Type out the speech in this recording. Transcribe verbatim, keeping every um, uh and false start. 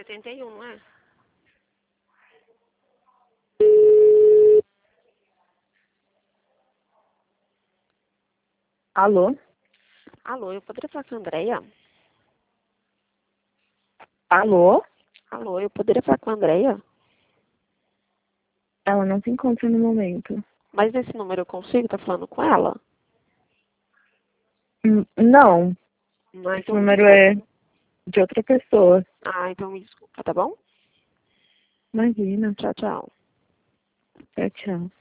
oitenta e um, não é? Alô? Alô, eu poderia falar com a Andréia? Alô? Alô, eu poderia falar com a Andréia? Ela não se encontra no momento. Mas nesse número eu consigo estar falando com ela? Hum, Não, Ah, esse então me número desculpa. é de outra pessoa. Ah, então me desculpa, tá bom? Imagina. Tchau, tchau. Tchau, tchau.